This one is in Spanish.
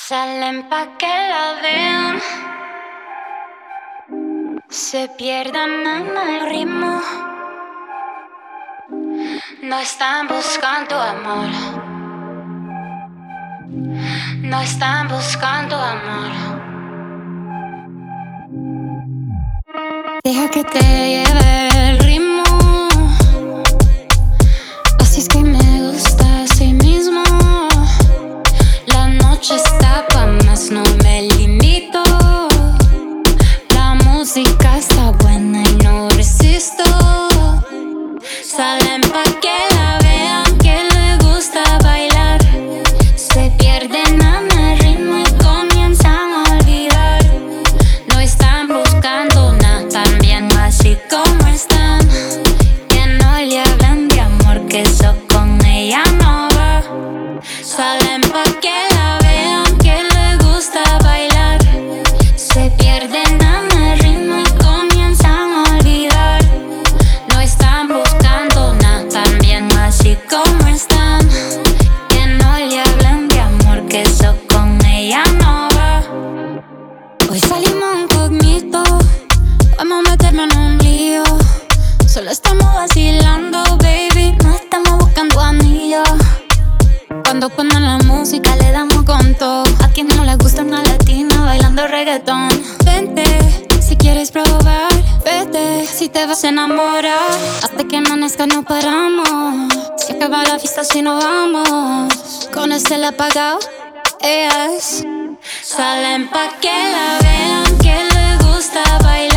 Salen pa' que la vean, se pierdan en el ritmo. No están buscando amor, no están buscando amor. Deja que te lleve el ritmo, así es que me gusta así mismo. La noche está pa' más, no me limito. La música está buena y no resisto. Salen pa' que la vean, que le gusta bailar. Se pierden en el ritmo y comienzan a olvidar. No están buscando nada, también así como están. Que no le hablan de amor, que eso con ella no va. Salen pa' que la vean, que le gusta bailar. Se pierden en el ritmo y comienzan a olvidar. No están buscando nada, también así como están. Que no le hablan de amor, que eso con ella no va. Hoy salimos incógnito, vamos a meternos en un lío. Solo estamos vacilando, baby, no estamos buscando anillo. Cuando ponen la música le damos con todo. A quien no le gusta una latina bailando reggaetón. Vente, si quieres probar. Vete, si te vas a enamorar. Hasta que amanezca no paramos. Se acaba la fiesta si no vamos. Con el apagado, ellas salen pa' que la vean, que le gusta bailar.